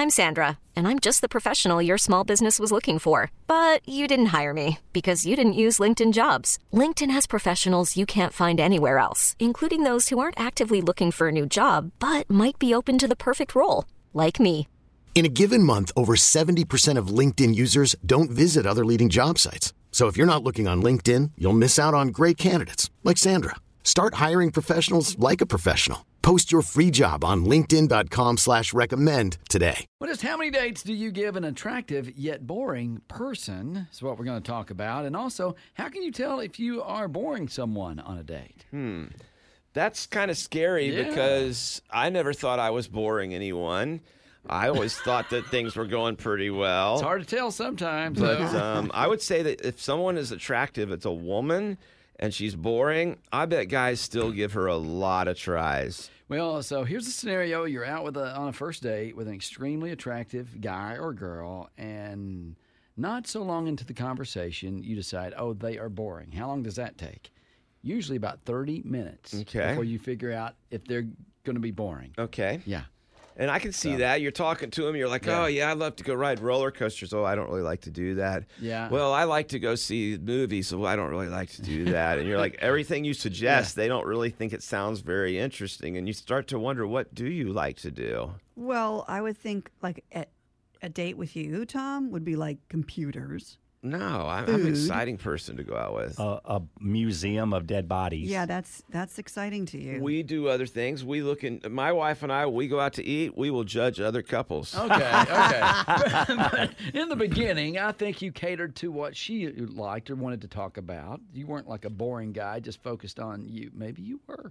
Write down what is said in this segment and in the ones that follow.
I'm Sandra, and I'm just the professional your small business was looking for. But you didn't hire me because you didn't use LinkedIn Jobs. LinkedIn has professionals you can't find anywhere else, including those who aren't actively looking for a new job, but might be open to the perfect role, like me. In a given month, over 70% of LinkedIn users don't visit other leading job sites. So if you're not looking on LinkedIn, you'll miss out on great candidates like Sandra. Start hiring professionals like a professional. Post your free job on linkedin.com/recommend today. Well, just how many dates do you give an attractive yet boring person is what we're going to talk about. And also, how can you tell if you are boring someone on a date? That's kind of scary Yeah. because I never thought I was boring anyone. I always thought that things were going pretty well. It's hard to tell sometimes. But though. I would say that if someone is attractive, it's a woman, and she's boring, I bet guys still give her a lot of tries. Well, so here's a scenario. You're out on a first date with an extremely attractive guy or girl, and not so long into the conversation, you decide, oh, they are boring. How long does that take? Usually about 30 minutes before you figure out if they're going to be boring. Okay. Yeah. And I can see that. You're talking to him. You're like, oh, yeah, I'd love to go ride roller coasters. Oh, I don't really like to do that. Yeah. Well, I like to go see movies, so I don't really like to do that. And you're like, everything you suggest, they don't really think it sounds very interesting. And you start to wonder, what do you like to do? Well, I would think like a date with you, Tom, would be like computers. No, I'm an exciting person to go out with. A museum of dead bodies. Yeah, that's exciting to you. We do other things. We look in. My wife and I, we go out to eat. We will judge other couples. Okay. But in the beginning, I think you catered to what she liked or wanted to talk about. You weren't like a boring guy, just focused on you. Maybe you were.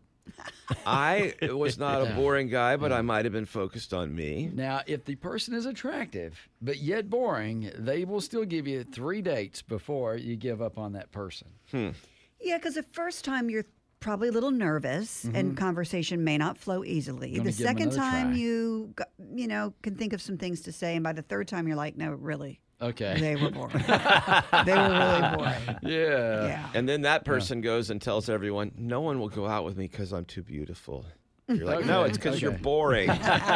I was not a boring guy, but I might have been focused on me. Now, if the person is attractive but yet boring, they will still give you 3 dates before you give up on that person. Yeah, because the first time you're probably a little nervous and conversation may not flow easily. Gonna The give 'em second another time try. you can think of some things to say, and by the third time you're like, no, really, Okay. they were boring. They were really boring. Yeah. Yeah. And then that person goes and tells everyone, no one will go out with me because I'm too beautiful. You're like, no, it's because you're boring.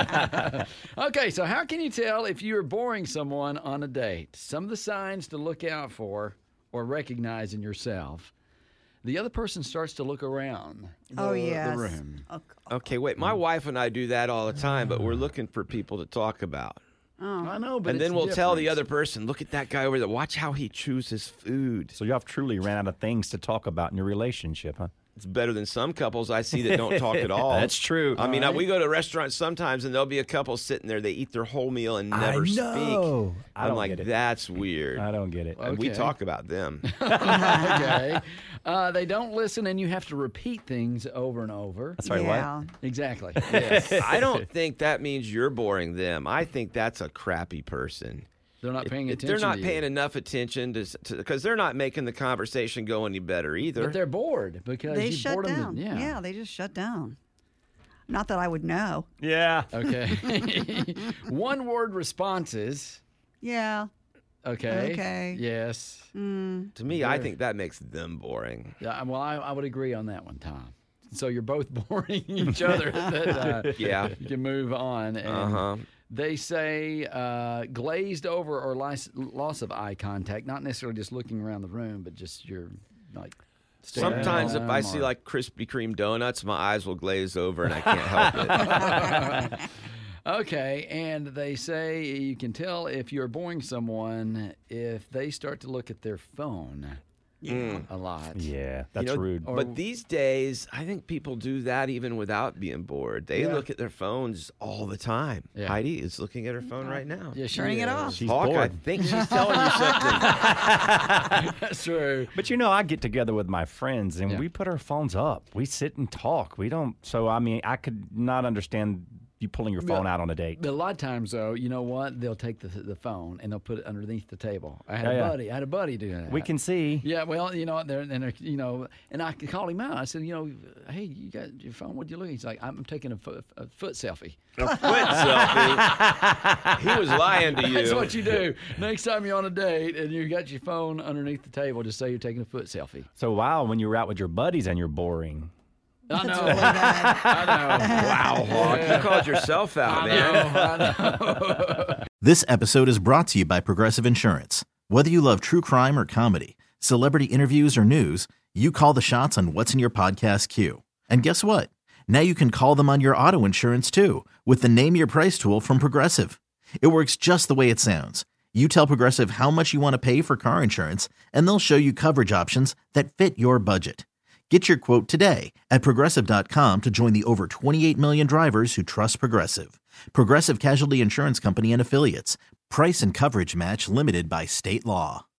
Okay, so how can you tell if you're boring someone on a date? Some of the signs to look out for or recognize in yourself. The other person starts to look around the room. Okay, wait, my wife and I do that all the time, but we're looking for people to talk about. I know, but And then we'll tell the other person, look at that guy over there. Watch how he chews his food. So you have truly ran out of things to talk about in your relationship, huh? It's better than some couples I see that don't talk at all. That's true. I mean, we go to restaurants sometimes, and there'll be a couple sitting there. They eat their whole meal and never speak. I I'm don't like, get it. that's weird. I don't get it. And we Okay. talk about them. Okay. They don't listen, and you have to repeat things over and over. Sorry, Yeah. what? Exactly. Yes. I don't think that means you're boring them. I think that's a crappy person. They're not paying attention. They're not to paying you. enough attention to because they're not making the conversation go any better either. But they're bored because They you shut bored down. them. Yeah. They just shut down. Not that I would know. Yeah. Okay. One-word responses. Yeah. Okay. Okay. Yes. To me, I think that makes them boring. Yeah. Well, I would agree on that one, Tom. So you're both boring each other. That, Yeah. You can move on. And They say glazed over or loss of eye contact, not necessarily just looking around the room, but just you're like. staring at Sometimes if I them see or- like Krispy Kreme donuts, my eyes will glaze over and I can't help it. Okay, and they say you can tell if you're boring someone if they start to look at their phone a lot. Yeah, that's rude. But these days, I think people do that even without being bored. They Yeah. look at their phones all the time. Yeah. Heidi is looking at her phone right now. Yeah, she Turning it is. off. She's Hawk, I bored. think she's telling you something. That's true. But I get together with my friends and Yeah. we put our phones up. We sit and talk. We don't. So, I mean, I could not understand you pulling your phone out on a date. But a lot of times, though, you know what? They'll take the phone and they'll put it underneath the table. I had a buddy do that. We can see. Yeah, well, they're and I called him out. I said, hey, you got your phone? What'd you look at? He's like, I'm taking a foot selfie. A foot selfie. He was lying to you. That's what you do. Next time you're on a date and you got your phone underneath the table, just say you're taking a foot selfie. So, wow, when you're out with your buddies and you're boring. I know. Really bad. I know. Wow, Hawk. You called yourself out, man. I know. This episode is brought to you by Progressive Insurance. Whether you love true crime or comedy, celebrity interviews or news, you call the shots on what's in your podcast queue. And guess what? Now you can call them on your auto insurance too with the Name Your Price tool from Progressive. It works just the way it sounds. You tell Progressive how much you want to pay for car insurance, and they'll show you coverage options that fit your budget. Get your quote today at Progressive.com to join the over 28 million drivers who trust Progressive. Progressive Casualty Insurance Company and Affiliates. Price and coverage match limited by state law.